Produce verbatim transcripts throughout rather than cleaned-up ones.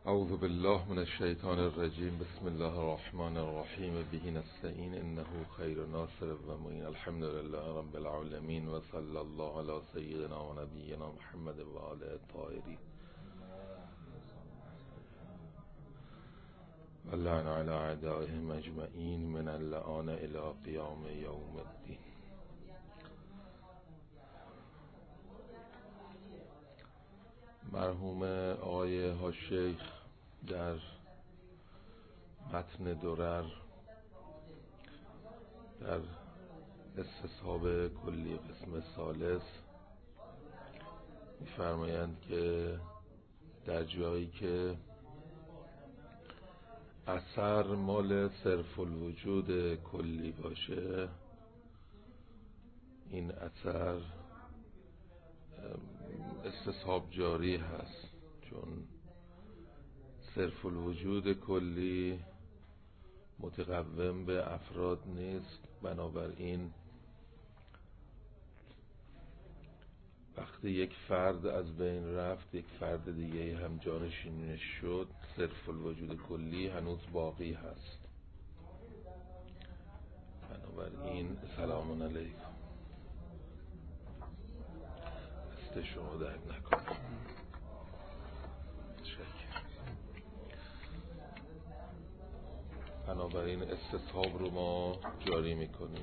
اعوذ بالله من الشیطان الرجیم. بسم الله الرحمن الرحیم. به نستعین انه خیر ناصر و معین. الحمد لله رب العالمین و صلی الله علی سیدنا و نبینا محمد و آله الطاهرین و لعن علی اعدائهم اجمعین من اللعان الی قیام یوم الدین. مرحوم آقای حاج‌شیخ در متن درر در استصحاب کلی قسم ثالث می‌فرمایند که در جایی که اثر مال صرف الوجود کلی باشه، این اثر استصحاب جاری هست، چون صرف الوجود کلی متقوم به افراد نیست. بنابراین وقتی یک فرد از بین رفت، یک فرد دیگه هم جانشینش شد، صرف الوجود کلی هنوز باقی هست. بنابراین سلام علیکم، دست شما درد نکنه. بنابراین استصحاب رو ما جاری میکنیم.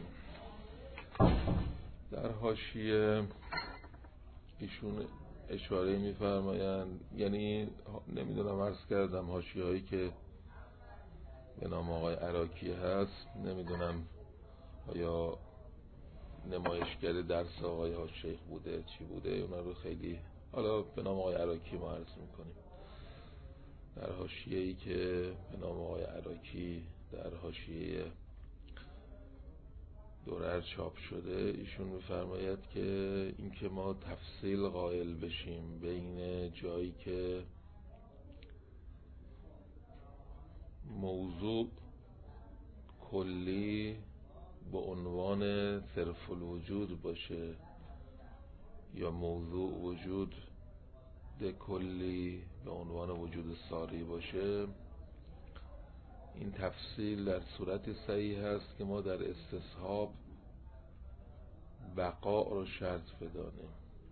در حاشیه ایشون اشاره میفرمایند، یعنی نمیدونم، عرض کردم حاشیه هایی که به نام آقای عراقی هست، نمیدونم آیا نمایشگر درس آقای حاج‌شیخ بوده چی بوده، اونا رو خیلی حالا به نام آقای عراقی ما عرض میکنیم. در حاشیه‌ای که به نام آقای عراقی در حاشیه درر چاپ شده، ایشون می‌فرماید که این که ما تفصیل قائل بشیم بین جایی که موضوع کلی به عنوان صرف الوجود باشه یا موضوع وجود ده کلی به عنوان وجود ساری باشه، این تفصیل در صورت صحیح هست که ما در استصحاب بقا رو شرط بدانیم،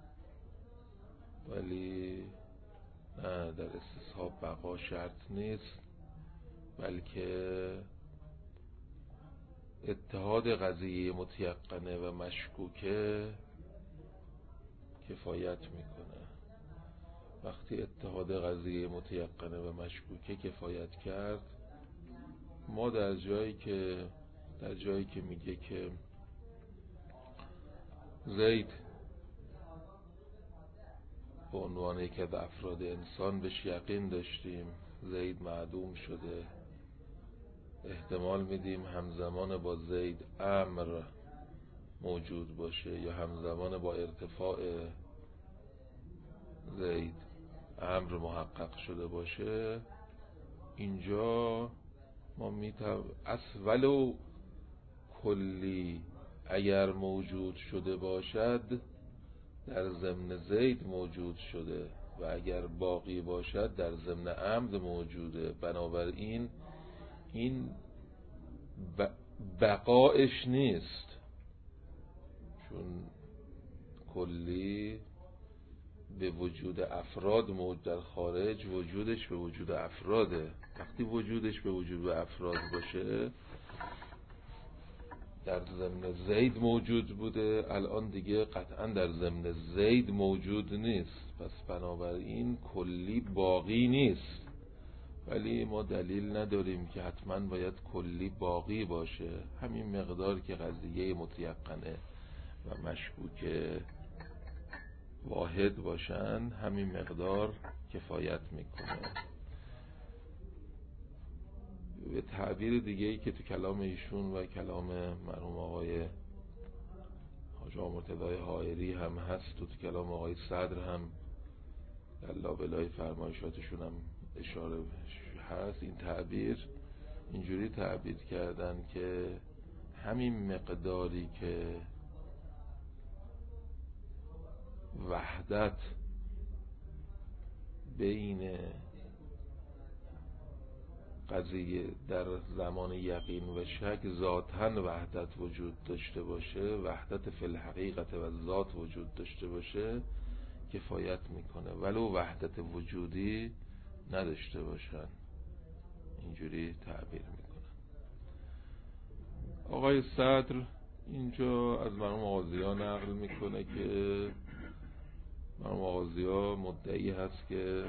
ولی نه، در استصحاب بقا شرط نیست، بلکه اتحاد قضیه متیقنه و مشکوکه کفایت میکنه. وقتی اتحاد قضیه متیقنه و مشکوکه کفایت کرد، ما در جایی که در جایی که میگه که زید به عنوان یکی از افراد انسان بهش یقین داشتیم، زید معدوم شده، احتمال میدیم همزمان با زید امر موجود باشه یا همزمان با ارتفاع زید امر محقق شده باشه. اینجا ما میتونیم ولو کلی اگر موجود شده باشد در ضمن زید موجود شده و اگر باقی باشد در ضمن عمد موجوده. بنابراین این بقایش نیست، چون کلی به وجود افراد موجود در خارج، وجودش به وجود افراده. وقتی وجودش به وجود افراد باشه، در ضمن زید موجود بوده، الان دیگه قطعا در ضمن زید موجود نیست، پس بنابراین کلی باقی نیست. ولی ما دلیل نداریم که حتما باید کلی باقی باشه. همین مقدار که قضیه متیقنه و مشکوکه واحد باشن، همین مقدار کفایت میکنه. به تعبیر دیگه‌ای که تو کلام ایشون و کلام مرحوم آقای حاج آقا مرتضی حائری هم هست، تو, تو کلام آقای صدر هم در لابلای فرمایشاتشون هم اشاره هست، این تعبیر اینجوری تعبیر کردن که همین مقداری که وحدت بین قضیه در زمان یقین و شک ذاتاً وحدت وجود داشته باشه، وحدت فی الحقیقت و ذات وجود داشته باشه کفایت میکنه، ولو وحدت وجودی نداشته باشن. اینجوری تعبیر میکنن. آقای صدر اینجا از مرحوم آغازی‌ها نقل میکنه که مرحوم آغازی‌ها مدعی هست که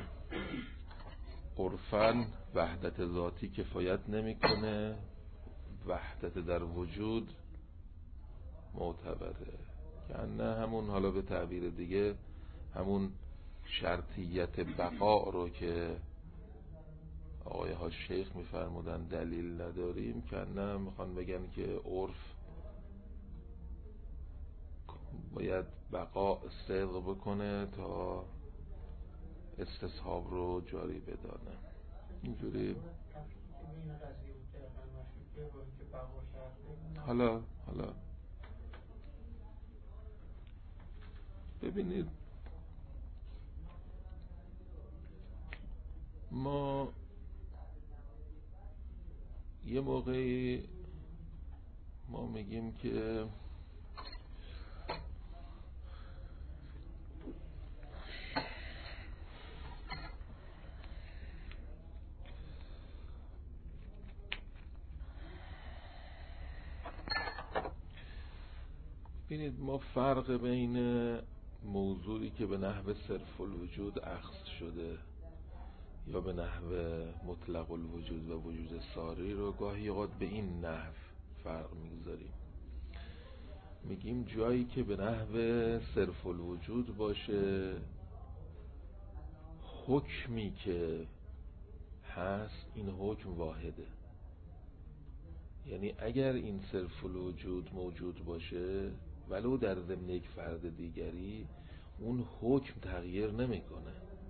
عرفاً وحدت ذاتی کفایت نمیکنه، وحدت در وجود معتبره، که نه همون، حالا به تعبیر دیگه همون شرطیت بقا رو که آقای ها شیخ میفرمودن دلیل نداریم، که نه میخوان بگن که عرف باید بقا صدق بکنه تا استصحاب رو جاری بدانه. اینجوری حالا حالا ببینید، ما یه موقعی ما میگیم که ببینید، ما فرق بین موضوعی که به نحو صرف الوجود اخذ شده یا به نحو مطلق الوجود و وجود ساری رو گاهی اوقات به این نحو فرق میگذاریم. میگیم جایی که به نحو صرف الوجود باشه، حکمی که هست این حکم واحده. یعنی اگر این صرف الوجود موجود باشه ولو در ضمن یک فرد دیگری، اون حکم تغییر نمیکنه.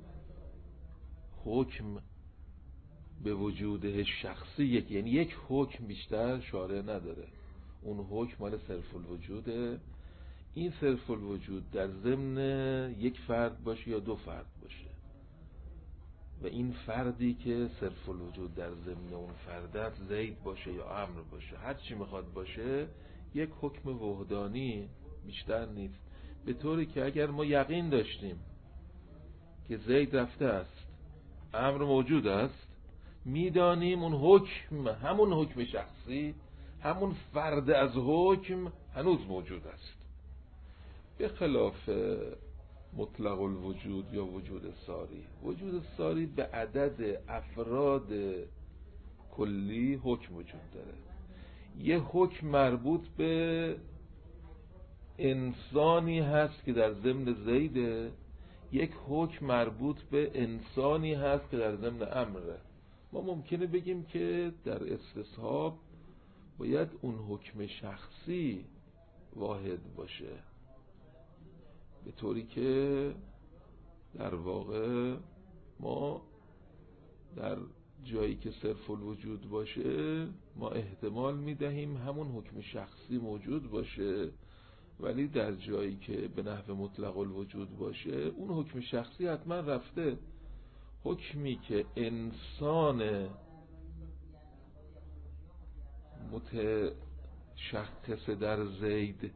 حکم به وجوده شخصی یک، یعنی یک حکم بیشتر شارع نداره، اون حکم مال صرف الوجوده. این صرف الوجود در ضمن یک فرد باشه یا دو فرد باشه، و این فردی که صرف الوجود در ضمن اون فردت زید باشه یا عمرو باشه، هر چی میخواد باشه، یک حکم وحدانی بیشتر نیست. به طوری که اگر ما یقین داشتیم که زید رفته است، عمرو موجود است، میدانیم اون حکم، همون حکم شخصی، همون فرد از حکم هنوز موجود است. به خلاف مطلق الوجود یا وجود ساری، وجود ساری به عدد افراد کلی حکم وجود داره. یه حکم مربوط به انسانی هست که در ضمن زیده، یک حکم مربوط به انسانی هست که در ضمن امره. ما ممکنه بگیم که در استصحاب باید اون حکم شخصی واحد باشه، به طوری که در واقع ما در جایی که صرف الوجود باشه ما احتمال میدهیم همون حکم شخصی موجود باشه، ولی در جایی که به نحو مطلق الوجود باشه اون حکم شخصی حتما رفته. حکمی که انسان متشخص در زید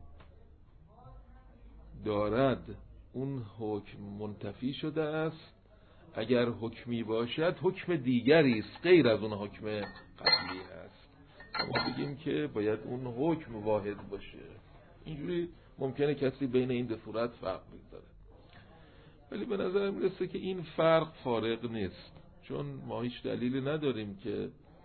دارد، اون حکم منتفی شده است. اگر حکمی باشد حکم دیگری است غیر از اون حکم قبلی است. ما بگیم که باید اون حکم واحد باشه. اینجوری ممکنه کسی بین این دو صورت فرق بگذاره، ولی به نظر میرسه که این فرق فارق نیست، چون ما هیچ دلیلی نداریم که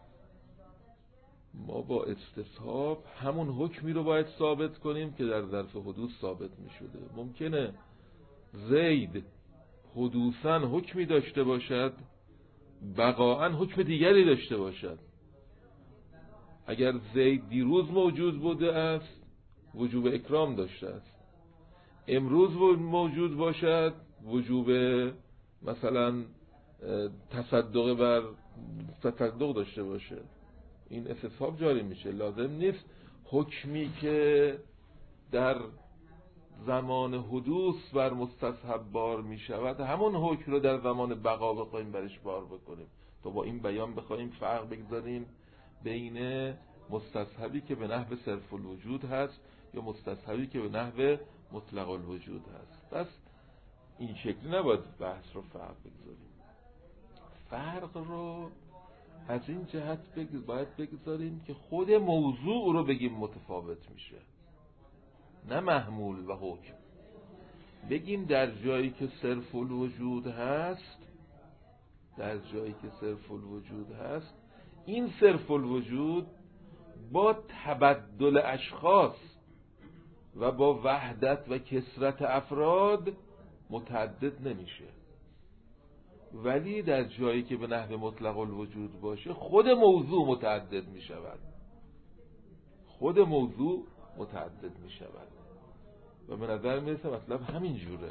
ما با استصحاب همون حکمی رو باید ثابت کنیم که در ظرف حدوث ثابت می شده. ممکنه زید حدوثاً حکمی داشته باشد، بقاءً حکم دیگری داشته باشد. اگر زید دیروز موجود بوده است وجوب اکرام داشته است، امروز موجود باشد وجوب مثلا تصدق بر تصدق داشته باشه، این استصحاب جاری میشه. لازم نیست حکمی که در زمان حدوث بر مستصحب بار می شود، همون حکم رو در زمان بقا بخوایم برش بار بکنیم. تو با این بیان بخوایم فرق بگذاریم بین مستصحبی که به نحو صرف الوجود هست یا مستصحبی که به نحو مطلق الوجود هست. پس این شکلی نباید بحث رو فرق بگذاریم. فرق رو از این جهت باید بگذاریم که خود موضوع رو بگیم متفاوت میشه، نه محمول و حکم. بگیم در جایی که صرف الوجود هست، در جایی که صرف الوجود هست، این صرف الوجود با تبدل اشخاص و با وحدت و کثرت افراد متعدد نمیشه. ولی در جایی که به نحو مطلق الوجود باشه خود موضوع متعدد می شود، خود موضوع متعدد می شود و به نظر می رسه مطلب همین جوره.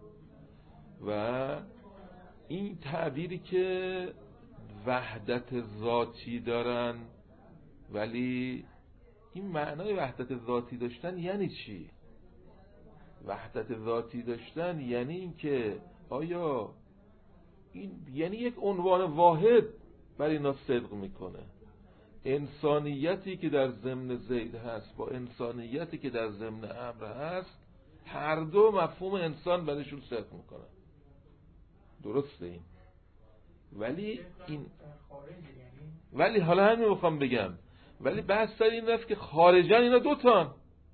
و این تعبیری که وحدت ذاتی دارن، ولی این معنای وحدت ذاتی داشتن یعنی چی؟ وحدت ذاتی داشتن یعنی این که آیا این یعنی یک عنوان واحد برای اینا صدق میکنه. انسانیتی که در ضمن زید هست با انسانیتی که در ضمن امر هست، هر دو مفهوم انسان برایشون صدق میکنه. درسته این؟ ولی این ولی حالا همین میخوام بگم، ولی بحث سر این است که خارجاً اینا دوتان.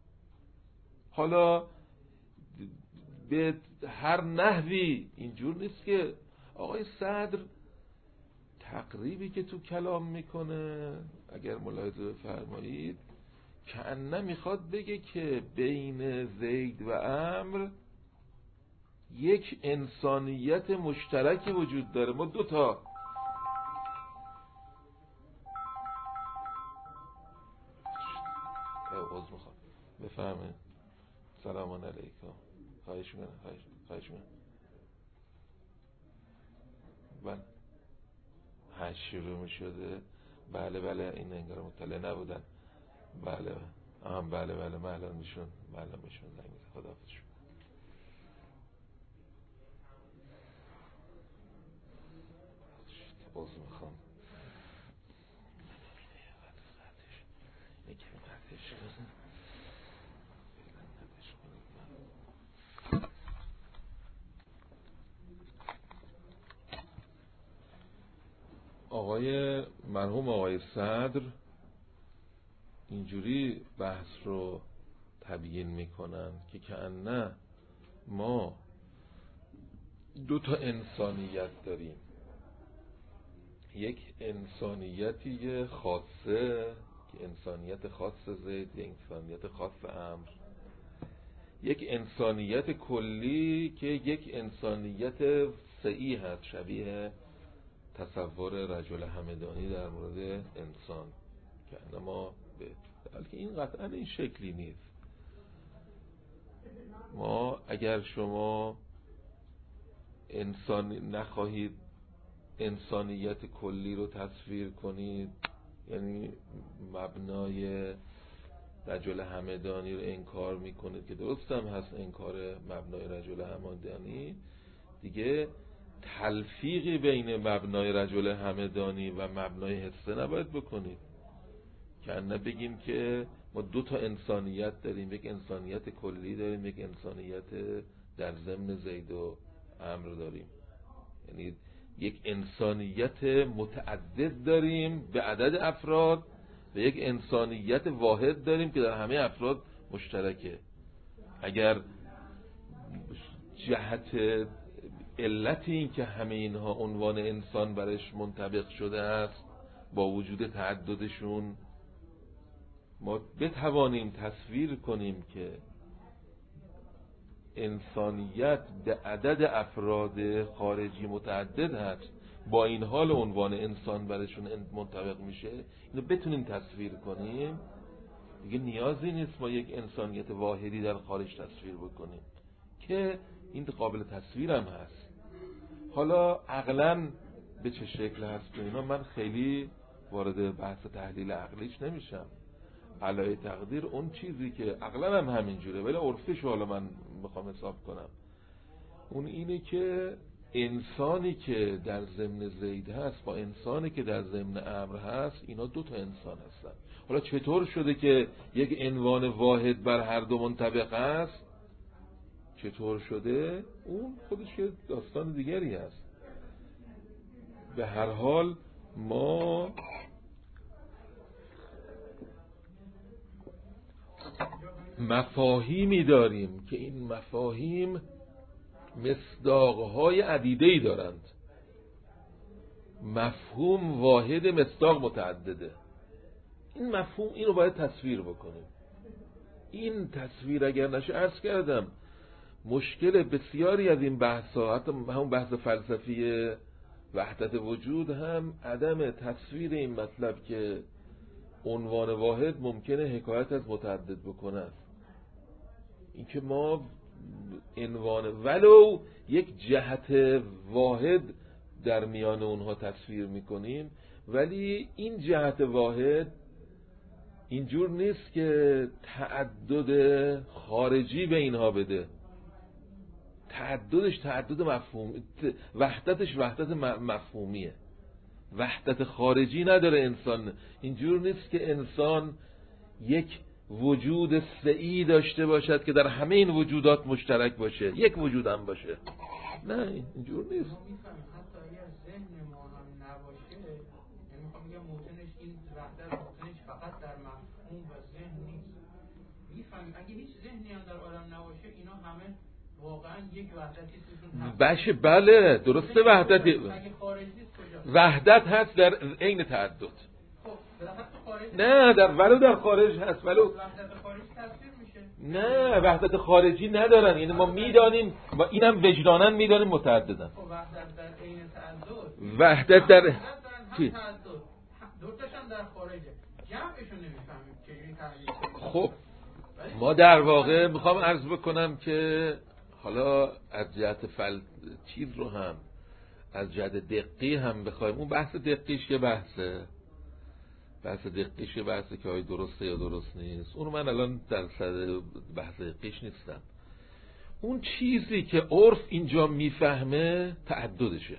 حالا به هر نحوی اینجور نیست که آقای صدر تقریبی که تو کلام میکنه، اگر ملاحظه بفرمایید، کأنه میخواد بگه که بین زید و عمرو یک انسانیت مشترکی وجود داره. ما دو تا عوض میخواد بفهمه. سلام علیکم. خواهش میکنم خواهش میکنم بله هشت شروع می شده. بله بله این انگار مطلع نبودن. بله آم بله بله معلوم میشون معلوم میشون زنگ میزن. خداحافظ شون. عوض میخوام یکی قطعش کنم. آقای مرحوم آقای صدر اینجوری بحث رو تبیین میکنن که کأنه ما دو تا انسانیت داریم، یک انسانیتی خاصه که انسانیت خاص زید، یک انسانیت خاص امر، یک انسانیت کلی که یک انسانیت سعی هست، شبیه تصور رجل همدانی در مورد انسان که انما به بلکه این قطعا این شکلی نیست. ما اگر شما انسان نخواهید انسانیت کلی رو تصویر کنید، یعنی مبنای رجل همدانی رو انکار میکنید که درست هم هست انکار مبنای رجل همدانی، دیگه تلفیقی بین مبنای رجل همدانی و مبنای حسه نباید بکنید. که انه بگیم که ما دو تا انسانیت داریم، یک انسانیت کلی داریم، یک انسانیت در ضمن زید و امر داریم، یعنی یک انسانیت متعدد داریم به عدد افراد و یک انسانیت واحد داریم که در همه افراد مشترکه. اگر جهت علت این که همه اینها عنوان انسان برش منطبق شده است با وجود تعددشون، ما بتوانیم تصویر کنیم که انسانیت به عدد افراد خارجی متعدد هست، با این حال عنوان انسان برشون منطبق میشه، اینو بتونیم تصویر کنیم، دیگه نیازی نیست ما یک انسانیت واحدی در خارج تصویر بکنیم که این قابل تصویر هم هست. حالا عقلاً به چه شکل هست اینا من خیلی وارد بحث تحلیل عقلیش نمیشم، علای تقدیر اون چیزی که عقلا هم همینجوره ولی عرفیش حالا من میخوام حساب کنم، اون اینه که انسانی که در ضمن زید هست با انسانی که در ضمن امر هست، اینا دو تا انسان هستن. حالا چطور شده که یک عنوان واحد بر هر دو منطبق است؟ چطور شده؟ اون خودش یه داستان دیگری هست. به هر حال ما مفاهیمی داریم که این مفاهیم مصداقهای عدیده‌ای دارند. مفهوم واحد، مصداق متعدده. این مفهوم اینو باید تصویر بکنیم. این تصویر اگر نشه، عرض کردم مشکل بسیاری از این بحث‌ها، حتی همون بحث فلسفی وحدت وجود هم عدم تصویر این مطلب که عنوان واحد ممکنه حکایت از متعدد بکنه است. این که ما عنوان ولو یک جهت واحد در میان اونها تصویر میکنیم، ولی این جهت واحد اینجور نیست که تعدد خارجی به اینها بده. تعددش تعدد مفهوم، وحدتش وحدت مفهومیه، وحدت خارجی نداره انسان. اینجور نیست که انسان یک وجود سعی داشته باشد که در همه این وجودات مشترک باشه، یک وجود هم باشه. نه، اینجور نیست. حتی اگر ذهن ما هم نباشه، یعنی میخوام بگم موتنش این وحدت موتنش فقط در مفهوم و ذهن نیست. میفهمیم اگه هیچ ذهنی هم در عالم نباشه، اینا همه واقعا یک وحدتی توشون هست. باشه، بله درسته. وحدتی اگه خارج نیست کجاست؟ وحدت هست در عین تعدد. نه، در ولو در خارج هست. ولو وحدت خارج تصویر میشه. نه، وحدت خارجی ندارن. یعنی ما میدانیم و اینم وجدانن میدانیم متعددن. خب وحدت در عین تعدد، وحدت در چی؟ دو تاشون در خارجه، جمعشون نمیفهمیم چجوری تحلیل کنیم. خب ما در واقع میخوام عرض بکنم که حالا از جهت فل چیز رو هم از جهت دقیقی هم بخوایم، اون بحث دقیقیش یه بحثه، بحث دقیقیش یه بحثه که های درسته یا درست نیست. اونو من الان در صدر بحث دقیقیش نیستم. اون چیزی که عرف اینجا میفهمه تعددشه.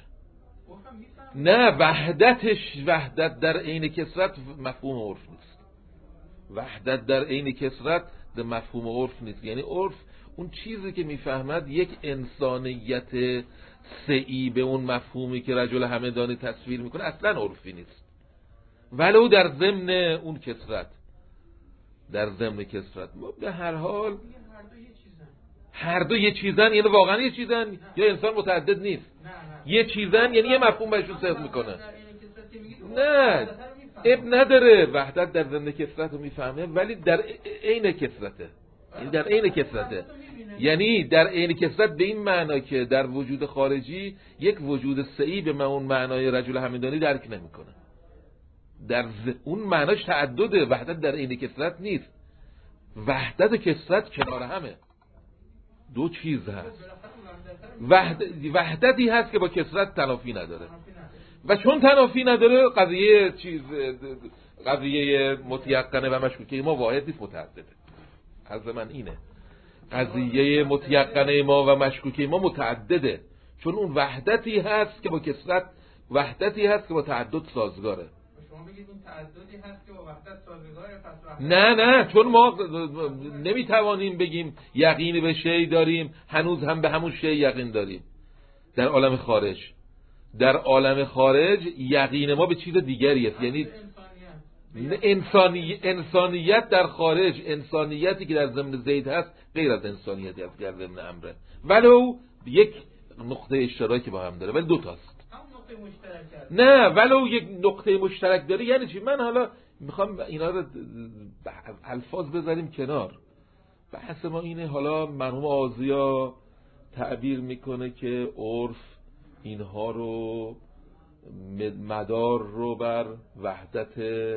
نه، وحدتش، وحدت در عین کثرت مفهوم عرف نیست. وحدت در عین کثرت در مفهوم عرف نیست. یعنی عرف اون چیزی که میفهمد یک انسانیت سعی به اون مفهومی که رجل همدانی تصویر میکنه اصلا عرفی نیست، ولو در ضمن اون کثرت، در ضمن کثرت. به هر حال هر دو یه چیزن. یعنی واقعا یه چیزن یا انسان متعدد نیست؟ یه چیزن، یعنی یه مفهوم بهشون صدق میکنه. نه، اب نداره. وحدت در ضمن کثرت رو میفهمه، ولی در عین کثرته. یعنی در عین کثرته، یعنی در عین کثرت به این معنا که در وجود خارجی یک وجود سعی به اون معنای رجل همدانی درک نمیکنه. در اون معناش تعدده، وحدت در عین کثرت نیست. وحدت و کثرت کنار همه، دو چیز هست. وحد... وحدتی هست که با کثرت تنافی نداره، و چون تنافی نداره قضیه چیز قضیه متیقنه و مشکوکه ما واحد نیست، متعدده. عرض من اینه، قضیه متیقنه ما و مشکوکه ما متعدده، چون اون وحدتی هست که با کثرت، وحدتی هست که با تعدد سازگاره. شما بگید اون تعددی هست که با وحدت سازگاره، پس وحدت نه نه، چون ما نمیتوانیم بگیم یقین به شی داریم هنوز هم به همون شی یقین داریم. در عالم خارج، در عالم خارج یقین ما به چیز دیگری است. یعنی انسانی انسانیت در خارج، انسانیتی که در ضمن زید هست غیر از انسانیتی است که در ضمن امره، ولو یک نقطه اشتراکی با هم داره، ولی دو تاست. نه، ولو یک نقطه مشترک داره. یعنی چی؟ من حالا میخوام اینا رو الفاظ بذاریم کنار. بحث ما اینه، حالا مرحوم آزیا تعبیر میکنه که عرف اینها رو مدار رو بر وحدت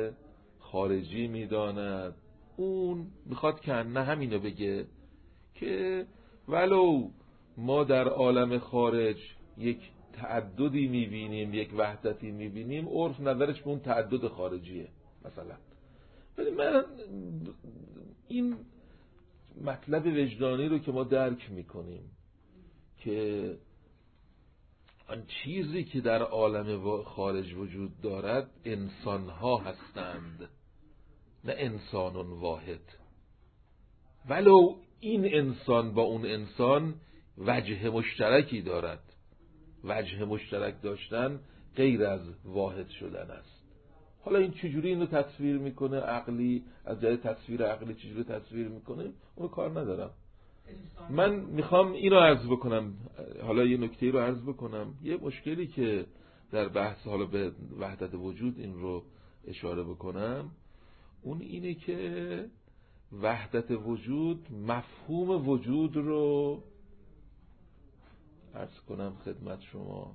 خارجی میداند. اون میخواد که نه همینو بگه که ولو ما در عالم خارج یک تعددی میبینیم، یک وحدتی میبینیم، عرف نظرش به اون تعدد خارجیه مثلا، ولی من این مطلب وجدانی رو که ما درک میکنیم که آن چیزی که در عالم خارج وجود دارد انسانها هستند، نه انسان واحد، ولو این انسان با اون انسان وجه مشترکی دارد. وجه مشترک داشتن غیر از واحد شدن است. حالا این چجوری اینو تصویر میکنه عقلی، از جای تصویر عقلی چجوری تصویر میکنه اون کار ندارم. من میخوام اینو عرض بکنم، حالا یه نکته رو عرض بکنم. یه مشکلی که در بحث حالا به وحدت وجود این رو اشاره بکنم، اون اینه که وحدت وجود مفهوم وجود رو عرض کنم خدمت شما.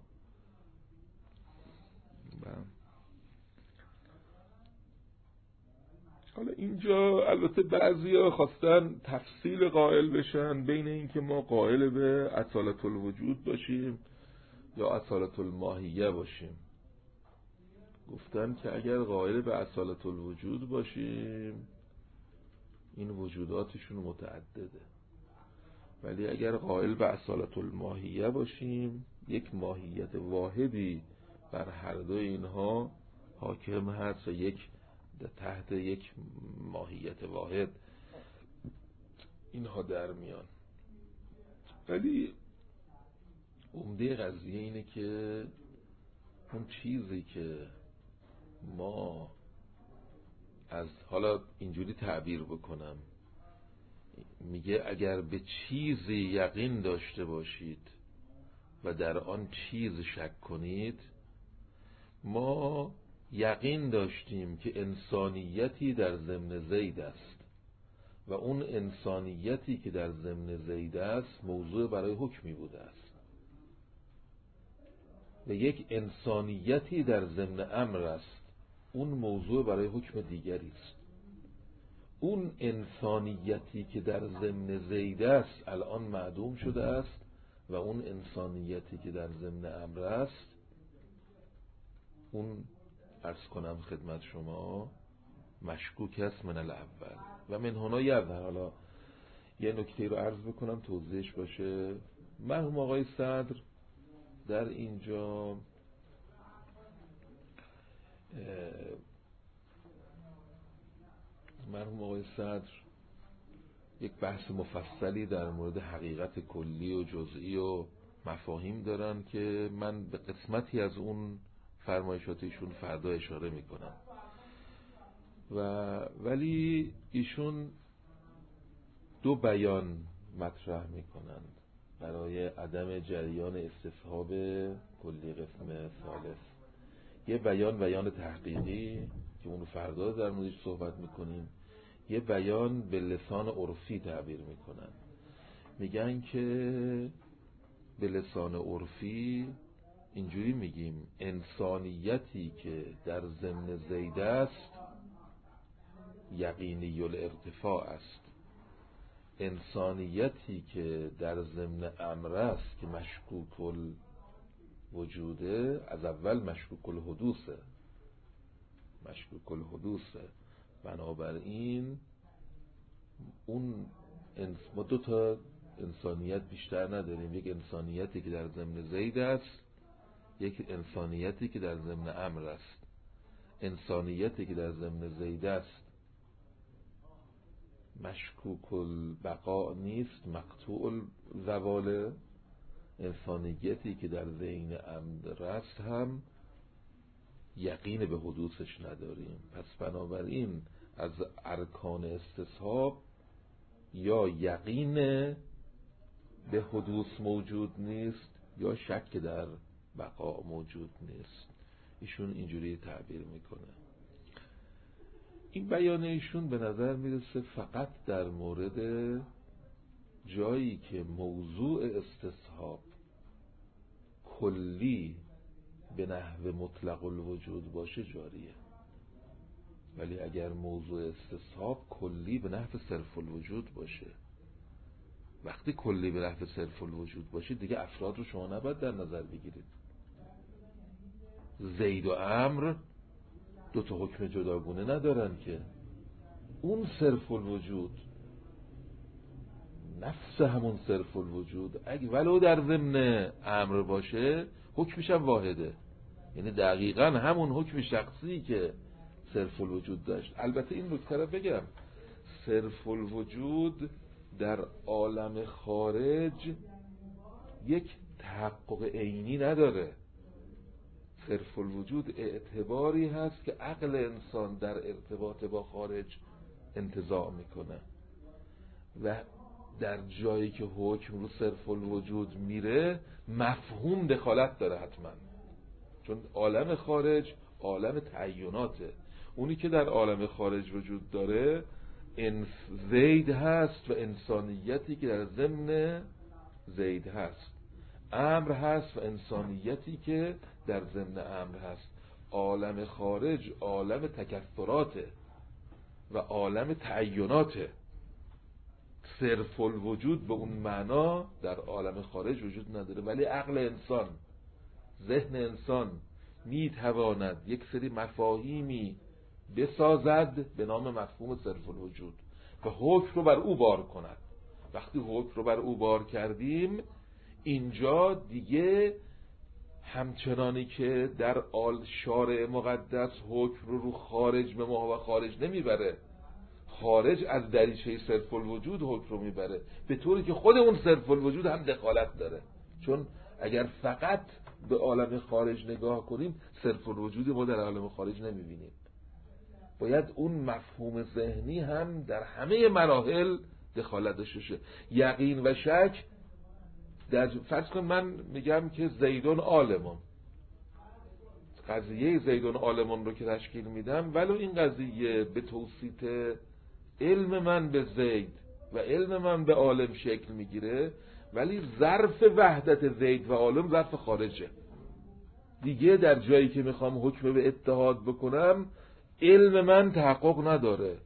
حالا اینجا البته بعضیا خواستن تفصیل قائل بشن بین این که ما قائل به اصالت الوجود باشیم یا اصالت الماهیه باشیم. گفتن که اگر قائل به اصالت الوجود باشیم این وجوداتشون متعدده، ولی اگر قائل به اصالت الماهیه باشیم یک ماهیت واحدی بر هر دو اینها حاکم هست و یک تحت یک ماهیت واحد اینها در میان. ولی عمده قضیه اینه که اون چیزی که ما از حالا اینجوری تعبیر بکنم، میگه اگر به چیزی یقین داشته باشید و در آن چیز شک کنید، ما یقین داشتیم که انسانیتی در ضمن زید است و اون انسانیتی که در ضمن زید است موضوع برای حکمی بوده است و یک انسانیتی در ضمن امر است، اون موضوع برای حکم دیگری است. اون انسانیتی که در ضمن زید است الان معدوم شده است و اون انسانیتی که در ضمن امر است اون عرض کنم خدمت شما مشکوک است من الاول و من هنا یظهر. حالا یه نکته رو عرض بکنم توضیحش باشه. مرحوم آقای صدر در اینجا مرحوم آقای صدر یک بحث مفصلی در مورد حقیقت کلی و جزئی و مفاهیم دارن که من به قسمتی از اون فرمایشات ایشون فردا اشاره میکنم و ولی ایشون دو بیان مطرح میکنند برای عدم جریان استصحاب کلی قسم ثالث. یه بیان بیان تحقیقی که اون فردا در موردش صحبت میکنیم، یه بیان به لسان عرفی تعبیر میکنن. میگن که به لسان عرفی اینجوری میگیم انسانیتی که در ضمن زید است یقینی الارتفاع است، انسانیتی که در ضمن امر است که مشکوک الوجوده از اول مشکوک الحدوثه مشکوک الحدوثه بنابراین اون انس... ما دو تا انسانیت بیشتر نداریم، یک انسانیتی که در ضمن زید است، یک انسانیتی که در ضمن امر است. انسانیتی که در ضمن زید است مشکوک البقاء نیست، مقطوع الزواله. انسانیتی که در ذهن امر است هم یقین به حدوثش نداریم. پس بنابراین از ارکان استصحاب یا یقین به حدوث موجود نیست یا شک در بقا موجود نیست. ایشون اینجوری تعبیر میکنه. این بیان ایشون به نظر میرسه فقط در مورد جایی که موضوع استصحاب کلی به نحو مطلق الوجود باشه جاریه، ولی اگر موضوع استصحاب کلی به نحو صرف الوجود باشه، وقتی کلی به نحو صرف الوجود باشه دیگه افراد رو شما نباید در نظر بگیرید. زید و امر دو تا حکم جداگونه ندارن که، اون صرف الوجود، نفس همون صرف الوجود اگه ولو در ضمن امر باشه حکمش هم واحده، یعنی دقیقاً همون حکم شخصی که صرف الوجود داشت. البته این نکته رو بگم، صرف الوجود در عالم خارج یک تحقق عینی نداره. صرف الوجود اعتباری هست که عقل انسان در ارتباط با خارج انتزاع میکنه و در جایی که حکم رو صرف الوجود میره مفهوم دخالت داره حتما، چون عالم خارج عالم تعیناته. اونی که در عالم خارج وجود داره انس زید هست و انسانیتی که در ضمن زید هست، امر هست و انسانیتی که در ضمن امر هست. عالم خارج عالم تکثراته و عالم تعیناته. صرف الوجود به اون معنا در عالم خارج وجود نداره، ولی عقل انسان، ذهن انسان میتواند یک سری مفاهیمی بسازد به نام مفهوم صرف الوجود و حکم رو بر او بار کند. وقتی حکم رو بر او بار کردیم، اینجا دیگه همچنانی که در آل شارع مقدس حکم رو رو خارج به ما و خارج نمیبره، خارج از دریچه صرف الوجود حکم رو میبره، به طوری که خود اون صرف الوجود هم دخالت داره. چون اگر فقط به عالم خارج نگاه کنیم صرف الوجود ما در عالم خارج نمیبینیم. باید اون مفهوم ذهنی هم در همه مراحل دخالت داشته باشه. یقین و شک در فرض کن من میگم که زیدون عالمون، قضیه زیدون عالمون رو که تشکیل میدم، ولو این قضیه به توسیط علم من به زید و علم من به عالم شکل میگیره، ولی ظرف وحدت زید و عالم ظرف خارجه. دیگه در جایی که میخوام حکم به اتحاد بکنم علم من تحقق نداره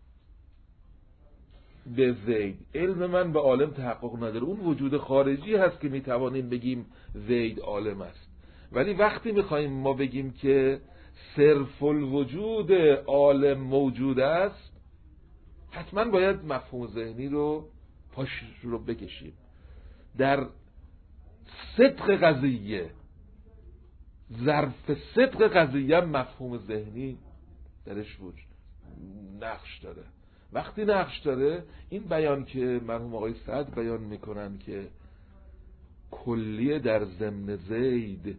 به زید، علم من به عالم تحقق نداره. اون وجود خارجی هست که میتوانیم بگیم زید عالم است. ولی وقتی میخوایم ما بگیم که صرف الوجود عالم موجود است، حتما باید مفهوم ذهنی رو پاش رو بکشیم. در صدق قضیه، ظرف صدق قضیه مفهوم ذهنی درش وجود نقش داره. وقتی نقش داره، این بیان که مرحوم آقای سعد بیان میکنن که کلیه در ضمن زید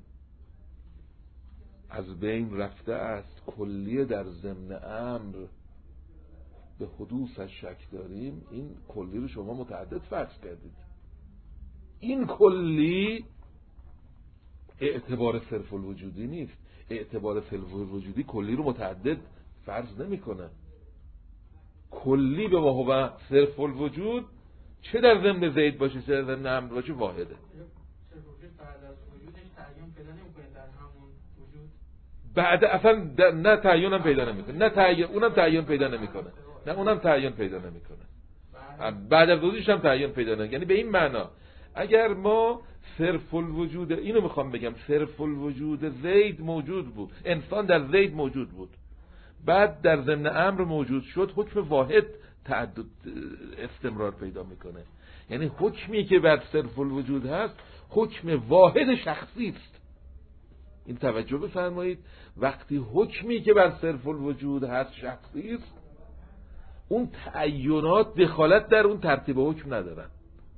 از بین رفته است، کلیه در ضمن امر به حدوثش شک داریم، این کلی رو شما متعدد فرض کردید. این کلی اعتبار صرف الوجودی نیست. اعتبار صرف الوجودی کلی رو متعدد فرض نمیکنه. کلی به واقع صرف الوجود چه در ضمن زید باشه چه در ضمن امر باشه واحده. صرف الوجود بعد از وجودش تعیین پیدا نمیکنه در همون وجود، بعد اصلا نه تعیین هم پیدا نمیکنه، نه تعیین، اونم تعیین پیدا نمیکنه، نه اونم تعیین پیدا نمیکنه، بعد از وجودش هم تعیین پیدا نمیکنه. یعنی به این معنا اگر ما صرف الوجود، اینو میخوام بگم، صرف الوجود زید موجود بود، انسان در زید موجود بود، بعد در ضمن امر موجود شد، حکم واحد تعدد استمرار پیدا میکنه. یعنی حکمی که بر صرف الوجود هست حکم واحد شخصی است. این توجه بفرمایید، وقتی حکمی که بر صرف الوجود هست شخصی است، اون تعینات دخالت در اون ترتیب حکم ندارن.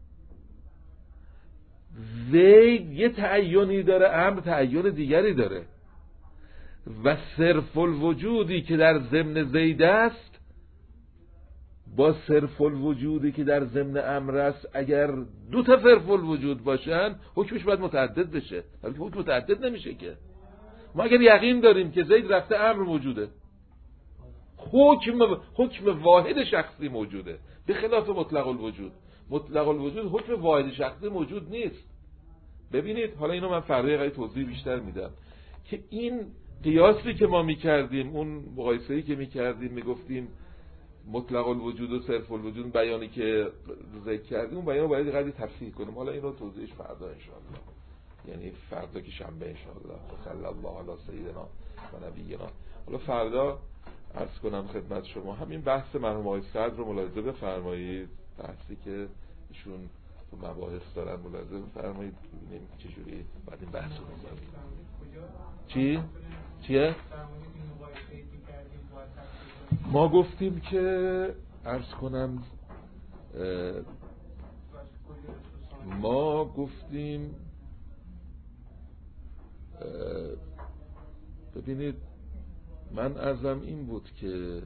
زید یه تعیینی داره، امر تعیین دیگری داره، و صرف الوجودی که در ضمن زید است با صرف الوجودی که در ضمن امر است، اگر دو تا صرف الوجود باشن حکمش باید متعدد بشه، ولی حکم متعدد نمیشه که. ما اگر یقین داریم که زید رفته امر موجوده، حکم حکم واحد شخصی موجوده، به خلاف مطلق الوجود. مطلق الوجود حکم واحد شخصی موجود نیست. ببینید، حالا اینو من فردا توضیح بیشتر میدم که این قیاسی که ما میکردیم، اون مقایسه‌ای که میکردیم، میگفتیم مطلق الوجود و صرف الوجود، بیانی که ذکر کردیم، اون بیان باید قدری تفصیل کنیم. حالا اینو توضیحش فردا ان شاء الله، یعنی فردا که شنبه ان شاء الله. صلی الله علی سیدنا و نبینا. حالا فردا عرض کنم خدمت شما همین بحث مرحوم آقای صدر رو ملاحظه بفرمایید، بحثی که ایشون تو مباحث دارن ملاحظه بفرمایید ببینیم چجوری بعد این بحث رو بزنیم. چی؟ چیه؟ ما گفتیم که عرض کنم ما گفتیم ببینید من عرضم این بود که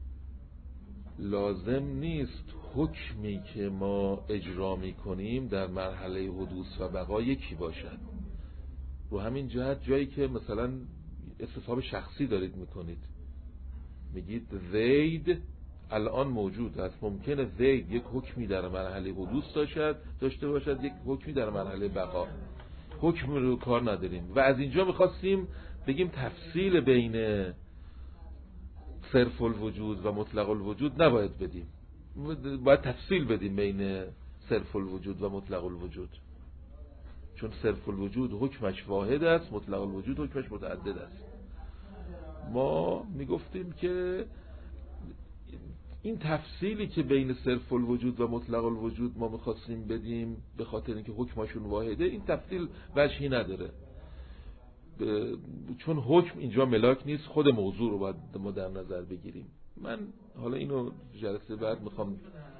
لازم نیست حکمی که ما اجرا می کنیم در مرحله حدوث و بقا یکی باشد. رو همین جهت جایی که مثلا استصحاب شخصی دارید میکنید، میگید زید الان موجود است، ممکنه زید یک حکمی در مرحله حدوث داشت داشته باشد، یک حکمی در مرحله بقا. حکم رو کار نداریم و از اینجا میخواستیم بگیم تفصیل بین صرف الوجود و مطلق الوجود نباید بدیم، باید تفصیل بدیم بین صرف الوجود و مطلق الوجود، چون صرف الوجود حکمش واحد است، مطلق الوجود حکمش متعدد است. ما میگفتیم که این تفصیلی که بین صرف الوجود و مطلق الوجود ما میخواستیم بدیم به خاطر اینکه حکمشون واحده، این تفصیل وجهی نداره، چون حکم اینجا ملاک نیست، خود موضوع رو باید ما در نظر بگیریم. من حالا اینو جلسه بعد میخوام